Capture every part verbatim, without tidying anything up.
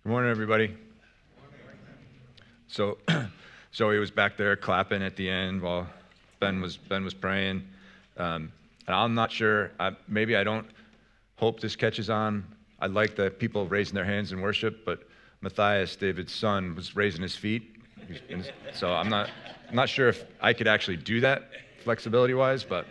Good morning, everybody. So, Zoe was back there clapping at the end while Ben was Ben was praying. Um, and I'm not sure. I, maybe I don't hope this catches on. I like the people raising their hands in worship, but Matthias, David's son, was raising his feet. So I'm not I'm not sure if I could actually do that flexibility-wise, but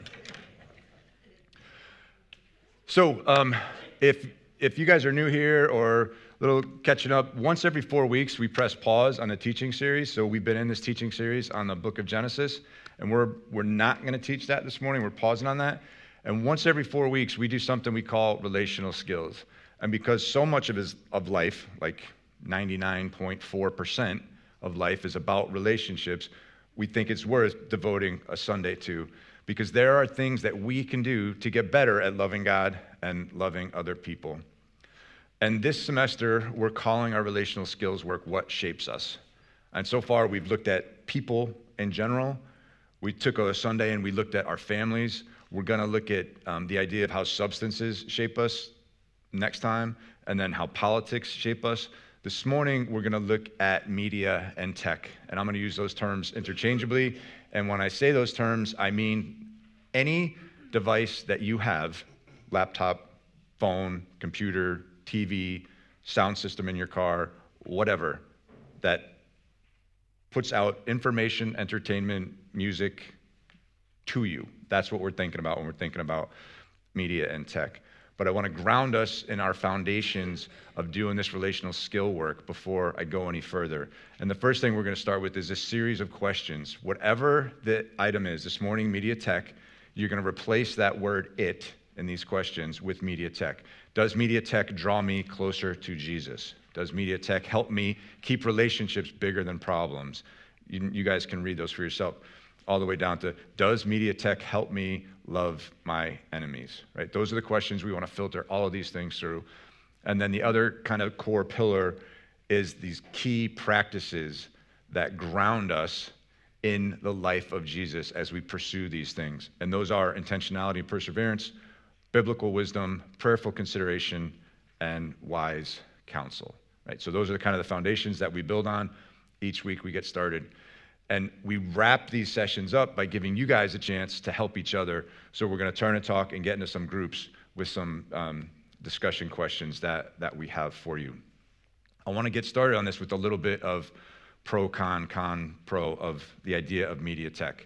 so um, if if you guys are new here or a little catching up, once every four weeks we press pause on a teaching series. So we've been in this teaching series on the book of Genesis, and we're we're not going to teach that this morning. We're pausing on that. And once every four weeks we do something we call relational skills. And because so much of his of life, like ninety-nine point four percent of life is about relationships, we think it's worth devoting a Sunday to, because there are things that we can do to get better at loving God and loving other people. And this semester, we're calling our relational skills work What Shapes Us. And so far, we've looked at people in general. We took a Sunday and we looked at our families. We're going to look at um, the idea of how substances shape us next time, and then how politics shape us. This morning, we're going to look at media and tech. And I'm going to use those terms interchangeably. And when I say those terms, I mean any device that you have, laptop, phone, computer, T V, sound system in your car, whatever, that puts out information, entertainment, music to you. That's what we're thinking about when we're thinking about media and tech. But I want to ground us in our foundations of doing this relational skill work before I go any further. And the first thing we're going to start with is a series of questions. Whatever the item is, this morning, media tech, you're going to replace that word it in these questions with media tech. Does media tech draw me closer to Jesus? Does media tech help me keep relationships bigger than problems? You, you guys can read those for yourself, all the way down to, does media tech help me love my enemies? Right? Those are the questions we want to filter all of these things through. And then the other kind of core pillar is these key practices that ground us in the life of Jesus as we pursue these things. And those are intentionality and perseverance, biblical wisdom, prayerful consideration, and wise counsel. Right? So those are the kind of the foundations that we build on. Each week we get started. And we wrap these sessions up by giving you guys a chance to help each other. So we're going to turn and talk and get into some groups with some um, discussion questions that, that we have for you. I want to get started on this with a little bit of pro, con, con, pro of the idea of media tech.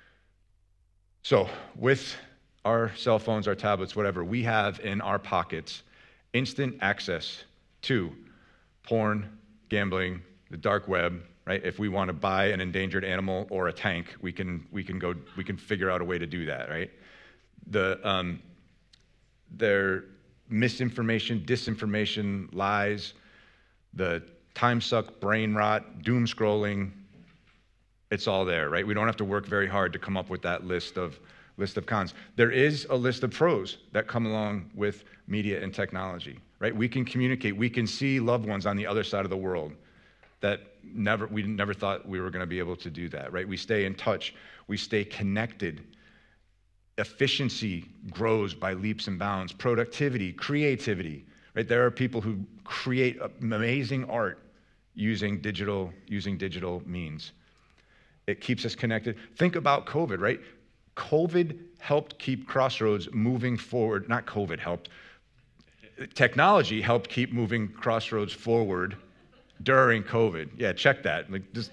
So with our cell phones, our tablets, whatever, we have in our pockets instant access to porn, gambling, the dark web, right? If we want to buy an endangered animal or a tank, we can we can go we can figure out a way to do that, right? The um, their misinformation, disinformation, lies, the time suck, brain rot, doom scrolling, it's all there, right? We don't have to work very hard to come up with that list of list of cons. There is a list of pros that come along with media and technology, right? We can communicate, we can see loved ones on the other side of the world that never we never thought we were going to be able to do that, right? We stay in touch, we stay connected. Efficiency grows by leaps and bounds. Productivity, creativity, right? There are people who create amazing art using digital using digital means. It keeps us connected. Think about COVID, right? COVID helped keep Crossroads moving forward. Not COVID helped. Technology helped keep moving Crossroads forward during COVID. Yeah, check that. Like just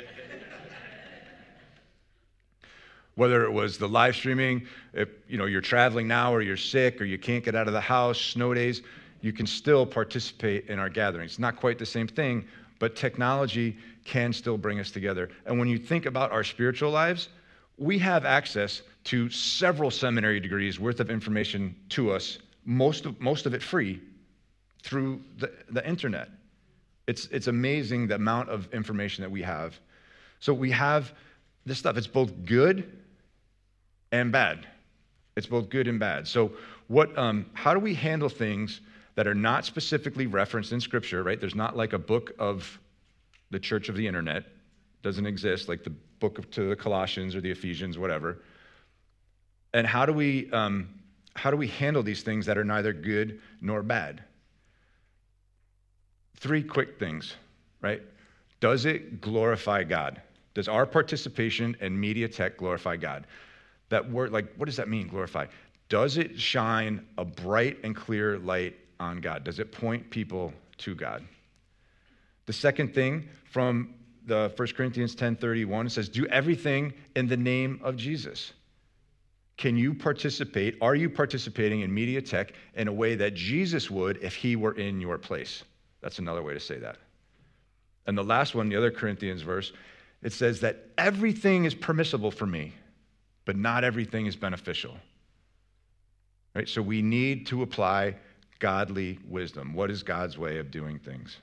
whether it was the live streaming, if you know you're traveling now or you're sick or you can't get out of the house, snow days, you can still participate in our gatherings. It's not quite the same thing, but technology can still bring us together. And when you think about our spiritual lives, we have access to several seminary degrees worth of information to us, most of, most of it free, through the, the internet. It's, it's amazing the amount of information that we have. So we have this stuff. It's both good and bad. It's both good and bad. So what? Um, how do we handle things that are not specifically referenced in Scripture, right? There's not like a book of the Church of the Internet. Doesn't exist, like the book of, to the Colossians or the Ephesians, whatever. And how do we um, how do we handle these things that are neither good nor bad? three quick things, right? Does it glorify God? Does our participation in media tech glorify God? That word, like, what does that mean, glorify? Does it shine a bright and clear light on God? Does it point people to God? The second thing from the First Corinthians ten thirty-one, it says, do everything in the name of Jesus. Can you participate? Are you participating in media tech in a way that Jesus would if he were in your place? That's another way to say that. And the last one, the other Corinthians verse, it says that everything is permissible for me, but not everything is beneficial. Right? So we need to apply godly wisdom. What is God's way of doing things?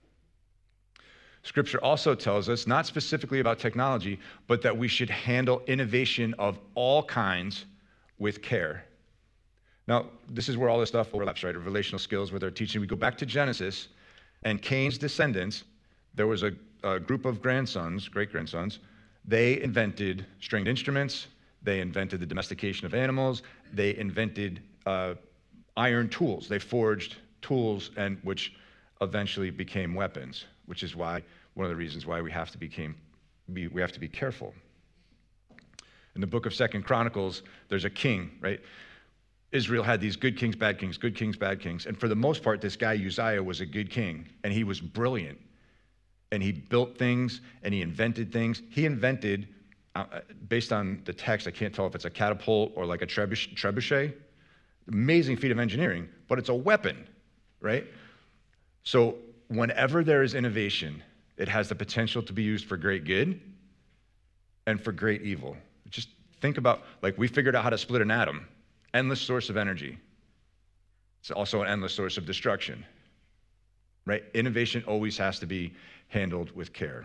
Scripture also tells us, not specifically about technology, but that we should handle innovation of all kinds with care. Now, this is where all this stuff overlaps, right? Relational skills, where they're teaching. We go back to Genesis, and Cain's descendants, there was a, a group of grandsons, great-grandsons, they invented stringed instruments, they invented the domestication of animals, they invented uh, iron tools. They forged tools, and which eventually became weapons, which is why, one of the reasons why we have to became, be, we have to be careful. In the book of Second Chronicles, there's a king, right? Israel had these good kings, bad kings, good kings, bad kings. And for the most part, this guy Uzziah was a good king, and he was brilliant. And he built things, and he invented things. He invented, uh, based on the text, I can't tell if it's a catapult or like a trebuch- trebuchet. Amazing feat of engineering, but it's a weapon, right? So whenever there is innovation, it has the potential to be used for great good and for great evil. Just think about, like, we figured out how to split an atom. Endless source of energy. It's also an endless source of destruction, right? Innovation always has to be handled with care.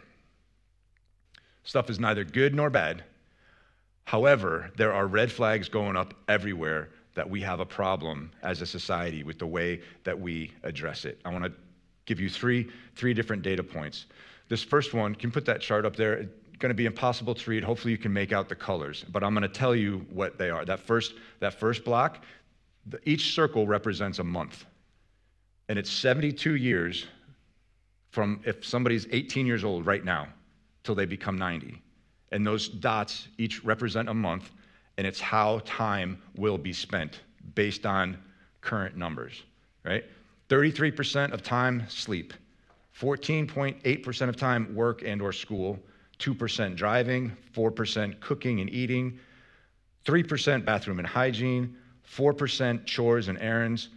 Stuff is neither good nor bad. However, there are red flags going up everywhere that we have a problem as a society with the way that we address it. I want to give you three, three different data points. This first one, can you put that chart up there? It's going to be impossible to read. Hopefully you can make out the colors, but I'm going to tell you what they are. That first, that first block, the, each circle represents a month. And it's seventy-two years from if somebody's eighteen years old right now till they become ninety. And those dots each represent a month, and it's how time will be spent based on current numbers, right? thirty-three percent of time, sleep. fourteen point eight percent of time, work and or school. two percent driving, four percent cooking and eating, three percent bathroom and hygiene, four percent chores and errands.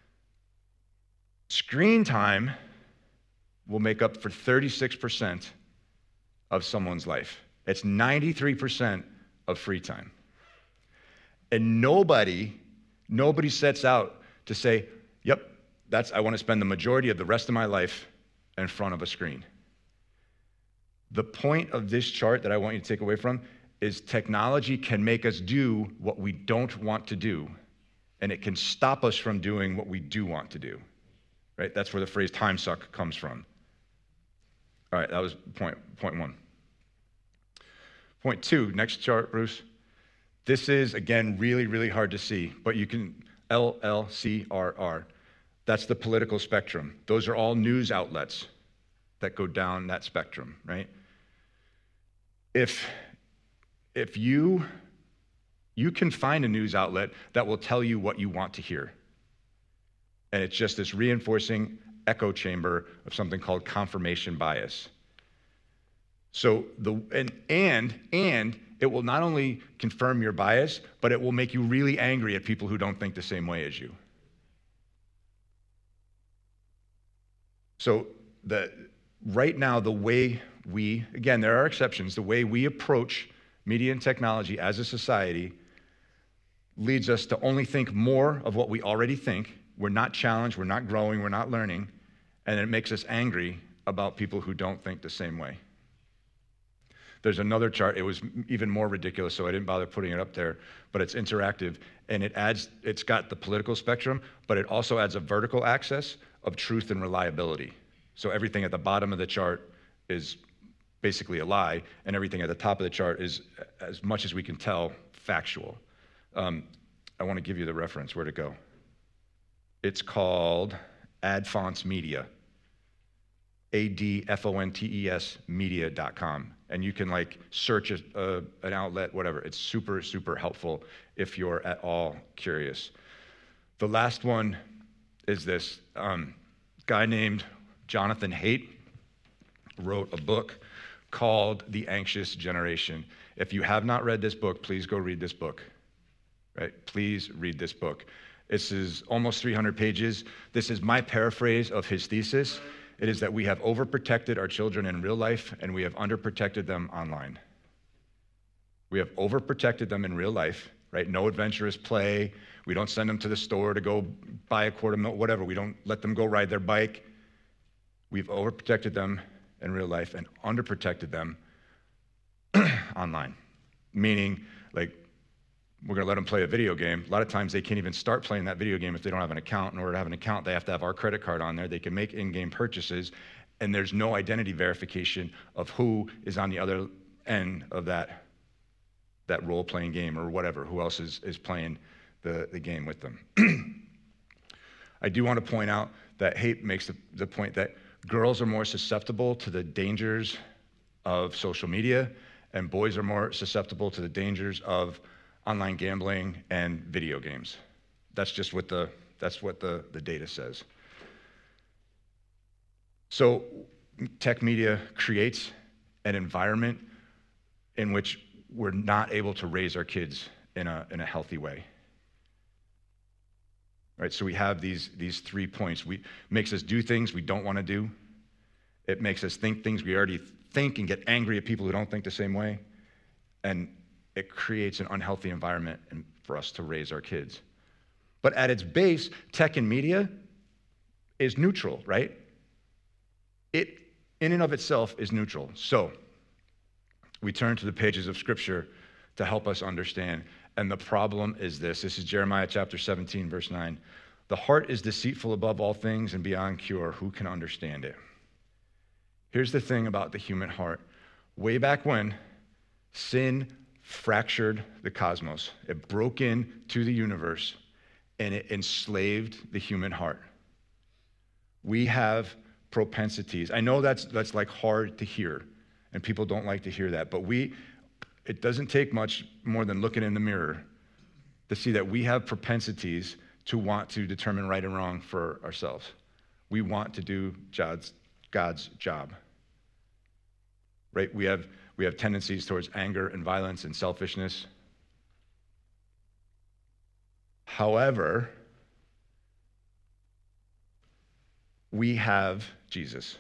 Screen time will make up for thirty-six percent of someone's life. It's ninety-three percent of free time. And nobody, nobody sets out to say, yep, that's, I want to spend the majority of the rest of my life in front of a screen. The point of this chart that I want you to take away from is technology can make us do what we don't want to do, and it can stop us from doing what we do want to do, right? That's where the phrase time suck comes from. All right, that was point, point one. Point two, next chart, Bruce. This is, again, really, really hard to see, but you can, L L C R R. That's the political spectrum. Those are all news outlets that go down that spectrum, right? If, if you, you can find a news outlet that will tell you what you want to hear. And it's just this reinforcing echo chamber of something called confirmation bias. So the, and, and, and it will not only confirm your bias, but it will make you really angry at people who don't think the same way as you. So the, right now, the way we, again, there are exceptions, the way we approach media and technology as a society leads us to only think more of what we already think. We're not challenged, we're not growing, we're not learning, and it makes us angry about people who don't think the same way. There's another chart, it was even more ridiculous, so I didn't bother putting it up there, but it's interactive, and it adds, it's got the political spectrum, but it also adds a vertical axis of truth and reliability. So everything at the bottom of the chart is basically a lie, and everything at the top of the chart is, as much as we can tell, factual. Um, I want to give you the reference, where to go. It's called Ad Fonts Media. A D F O N T E S media dot com. And you can like search a, a, an outlet, whatever. It's super, super helpful if you're at all curious. The last one is this. Um, guy named Jonathan Haidt wrote a book called The Anxious Generation. If you have not read this book, please go read this book, right? Please read this book. This is almost three hundred pages. This is my paraphrase of his thesis. It is that we have overprotected our children in real life and we have underprotected them online. We have overprotected them in real life, right? No adventurous play. We don't send them to the store to go buy a quart of milk, whatever. We don't let them go ride their bike. We've overprotected them in real life and underprotected them online. Meaning, like, we're gonna let them play a video game. A lot of times they can't even start playing that video game if they don't have an account. In order to have an account, they have to have our credit card on there. They can make in-game purchases, and there's no identity verification of who is on the other end of that, that role-playing game or whatever, who else is, is playing the, the game with them. I do want to point out that Haidt makes the, the point that girls are more susceptible to the dangers of social media, and boys are more susceptible to the dangers of online gambling and video games. That's just what the that's what the, the data says. So tech media creates an environment in which we're not able to raise our kids in a in a healthy way. Right? So we have these these three points. We makes us do things we don't want to do. It makes us think things we already think and get angry at people who don't think the same way. And it creates an unhealthy environment for us to raise our kids. But at its base, tech and media is neutral, right? It, in and of itself, is neutral. So we turn to the pages of Scripture to help us understand. And the problem is this. This is Jeremiah chapter seventeen, verse nine. The heart is deceitful above all things and beyond cure. Who can understand it? Here's the thing about the human heart. Way back when, sin fractured the cosmos. It broke into the universe and it enslaved the human heart. We have propensities. I know that's that's like hard to hear, and people don't like to hear that, but we, it doesn't take much more than looking in the mirror to see that we have propensities to want to determine right and wrong for ourselves. We want to do God's, God's job. Right? We have We have tendencies towards anger and violence and selfishness. However, we have Jesus.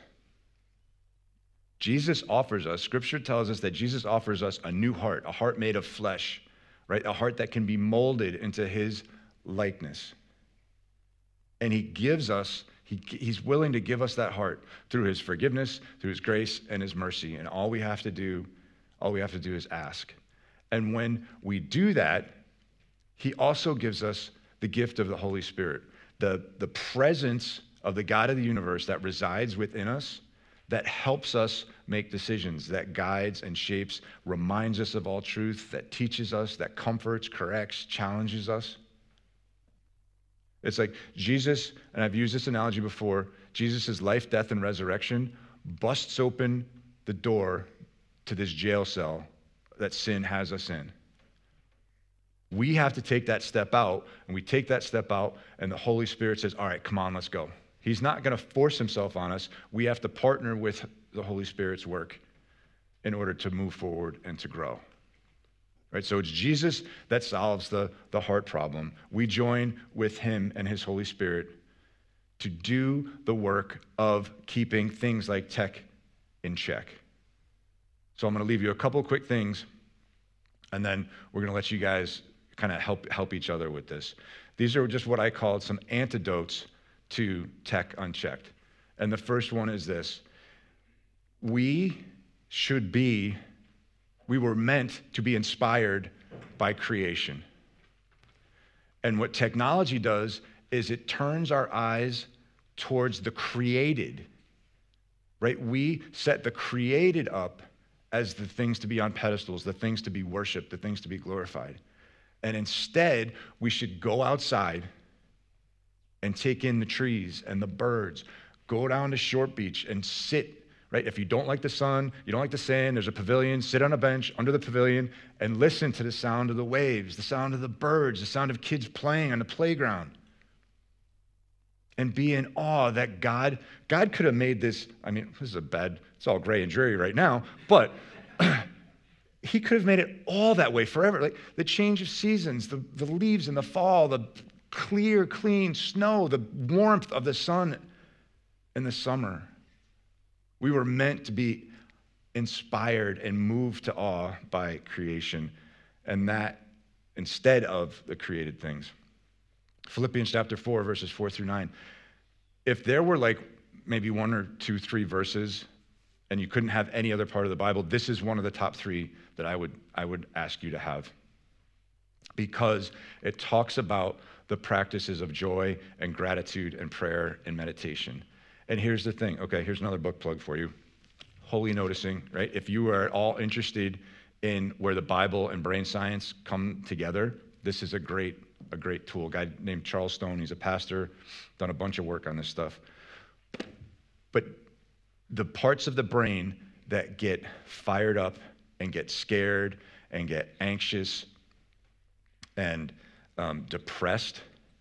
Jesus offers us, Scripture tells us that Jesus offers us a new heart, a heart made of flesh, right? A heart that can be molded into his likeness. And he gives us He, he's willing to give us that heart through his forgiveness, through his grace and his mercy. And all we have to do, all we have to do is ask. And when we do that, he also gives us the gift of the Holy Spirit, the, the presence of the God of the universe that resides within us, that helps us make decisions, that guides and shapes, reminds us of all truth, that teaches us, that comforts, corrects, challenges us. It's like Jesus, and I've used this analogy before, Jesus' life, death, and resurrection busts open the door to this jail cell that sin has us in. We have to take that step out, and we take that step out, and the Holy Spirit says, all right, come on, let's go. He's not going to force himself on us. We have to partner with the Holy Spirit's work in order to move forward and to grow. Right, so it's Jesus that solves the, the heart problem. We join with him and his Holy Spirit to do the work of keeping things like tech in check. So I'm going to leave you a couple quick things, and then we're going to let you guys kind of help help each other with this. These are just what I called some antidotes to tech unchecked. And the first one is this. We should be We were meant to be inspired by creation. And what technology does is it turns our eyes towards the created, right? We set the created up as the things to be on pedestals, the things to be worshiped, the things to be glorified. And instead, we should go outside and take in the trees and the birds, Go down to Short Beach and sit, right? If you don't like the sun, you don't like the sand, there's a pavilion, sit on a bench under the pavilion and listen to the sound of the waves, the sound of the birds, the sound of kids playing on the playground. And be in awe that God, God could have made this, I mean, this is a bad, it's all gray and dreary right now, but he could have made it all that way forever. Like the change of seasons, the, the leaves in the fall, the clear, clean snow, the warmth of the sun in the summer. We were meant to be inspired and moved to awe by creation, and that instead of the created things. Philippians chapter four, verses four through nine. If there were like maybe one or two, three verses, and you couldn't have any other part of the Bible, this is one of the top three that I would I would ask you to have. Because it talks about the practices of joy and gratitude and prayer and meditation. And here's the thing. Okay, here's another book plug for you. Holy Noticing, right? If you are at all interested in where the Bible and brain science come together, this is a great a great tool. A guy named Charles Stone, he's a pastor, done a bunch of work on this stuff. But the parts of the brain that get fired up and get scared and get anxious and um, depressed,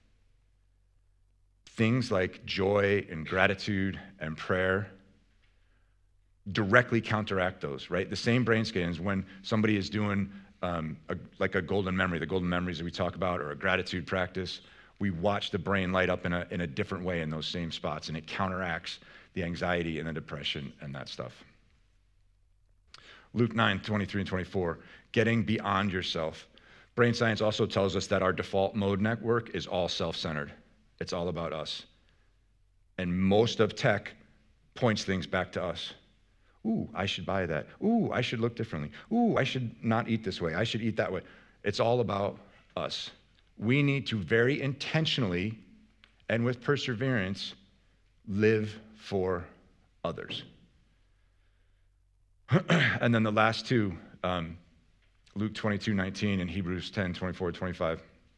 things like joy and gratitude and prayer directly counteract those, right? The same brain scans when somebody is doing um, a, like a golden memory, the golden memories that we talk about, or a gratitude practice, we watch the brain light up in a, in a different way in those same spots, and it counteracts the anxiety and the depression and that stuff. Luke nine, twenty-three and twenty-four, getting beyond yourself. Brain science also tells us that our default mode network is all self-centered. It's all about us. And most of tech points things back to us. Ooh, I should buy that. Ooh, I should look differently. Ooh, I should not eat this way. I should eat that way. It's all about us. We need to very intentionally and with perseverance live for others. And then the last two, um, Luke twenty-two nineteen and Hebrews ten twenty-four twenty-five.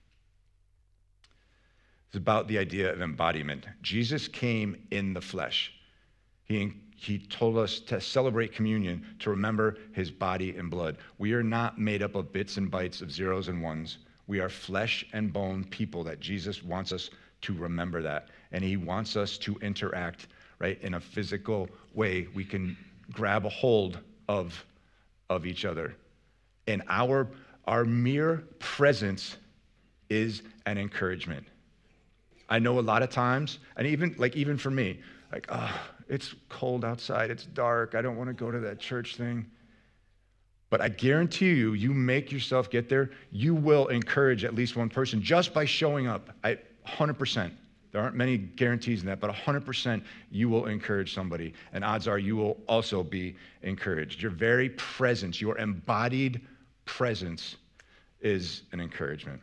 It's about the idea of embodiment. Jesus came in the flesh. He, he told us to celebrate communion, to remember his body and blood. We are not made up of bits and bytes of zeros and ones. We are flesh and bone people that Jesus wants us to remember that. And he wants us to interact, right, in a physical way. We can grab a hold of, of each other. And our, our mere presence is an encouragement. I know a lot of times, and even like even for me, like, oh, it's cold outside, it's dark, I don't want to go to that church thing. But I guarantee you, you make yourself get there, you will encourage at least one person just by showing up. I, one hundred percent. There aren't many guarantees in that, but one hundred percent you will encourage somebody. And odds are you will also be encouraged. Your very presence, your embodied presence is an encouragement.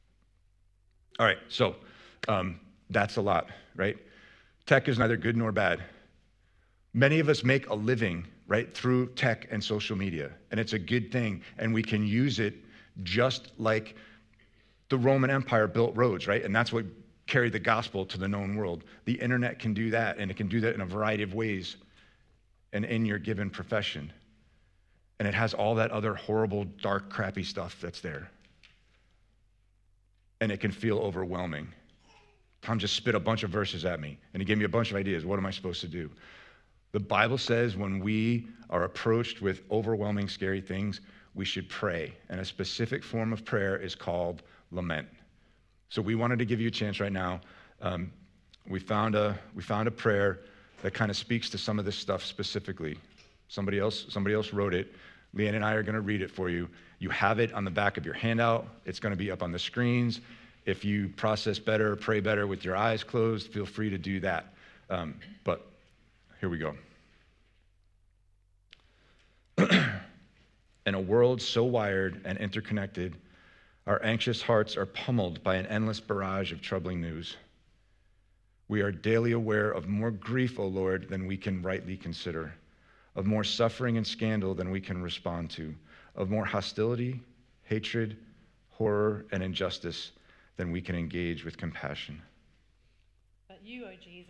All right, so um, that's a lot, right? Tech is neither good nor bad. Many of us make a living, right, through tech and social media, and it's a good thing, and we can use it just like the Roman Empire built roads, right? And that's what carried the gospel to the known world. The internet can do that, and it can do that in a variety of ways and in your given profession. And it has all that other horrible, dark, crappy stuff that's there. And it can feel overwhelming. Tom just spit a bunch of verses at me, and he gave me a bunch of ideas. What am I supposed to do? The Bible says when we are approached with overwhelming, scary things, we should pray. And a specific form of prayer is called lament. So we wanted to give you a chance right now. Um, we found a we found a prayer that kind of speaks to some of this stuff specifically. Somebody else, somebody else wrote it. Leanne and I are going to read it for you. You have it on the back of your handout. It's going to be up on the screens. If you process better, pray better with your eyes closed, feel free to do that. Um, but here we go. In a world so wired and interconnected, our anxious hearts are pummeled by an endless barrage of troubling news. We are daily aware of more grief, O Lord, than we can rightly consider, of more suffering and scandal than we can respond to, of more hostility, hatred, horror, and injustice than we can engage with compassion. But you, O Jesus,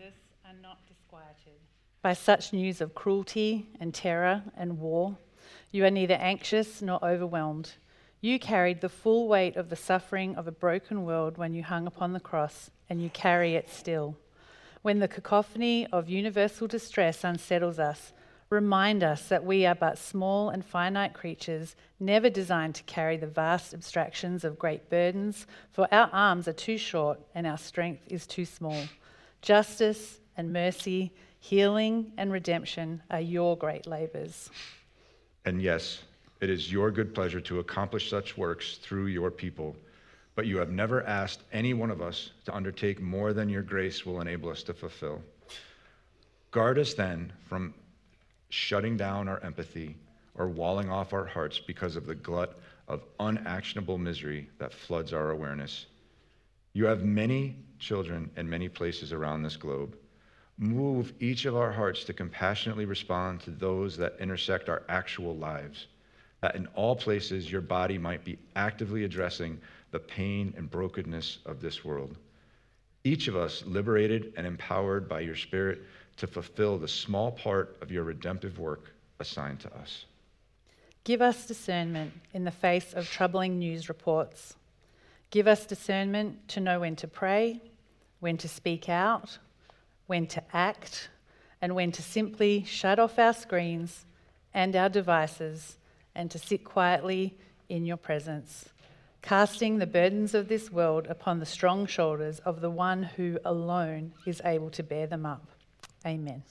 are not disquieted by such news of cruelty and terror and war. You are neither anxious nor overwhelmed. You carried the full weight of the suffering of a broken world when you hung upon the cross, and you carry it still. When the cacophony of universal distress unsettles us, remind us that we are but small and finite creatures, never designed to carry the vast abstractions of great burdens, for our arms are too short and our strength is too small. Justice and mercy, healing and redemption are your great labors. And yes, it is your good pleasure to accomplish such works through your people, but you have never asked any one of us to undertake more than your grace will enable us to fulfill. Guard us then from shutting down our empathy or walling off our hearts because of the glut of unactionable misery that floods our awareness. You have many children in many places around this globe. Move each of our hearts to compassionately respond to those that intersect our actual lives, that in all places your body might be actively addressing the pain and brokenness of this world. Each of us liberated and empowered by your Spirit to fulfill the small part of your redemptive work assigned to us. Give us discernment in the face of troubling news reports. Give us discernment to know when to pray, when to speak out, when to act, and when to simply shut off our screens and our devices and to sit quietly in your presence, casting the burdens of this world upon the strong shoulders of the one who alone is able to bear them up. Amen.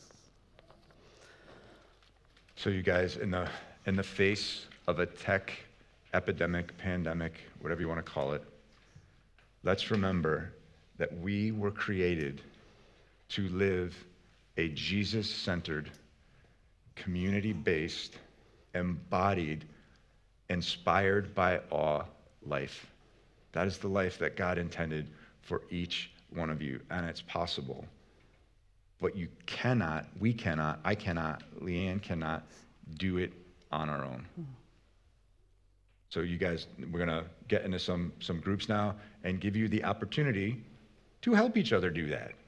So you guys, in the in the face of a tech epidemic, pandemic, whatever you want to call it, let's remember that we were created to live a Jesus-centered, community-based, embodied, inspired by awe life. That is the life that God intended for each one of you, and it's possible. But you cannot, we cannot, I cannot, Leanne cannot do it on our own. So you guys, we're going to get into some, some groups now and give you the opportunity to help each other do that.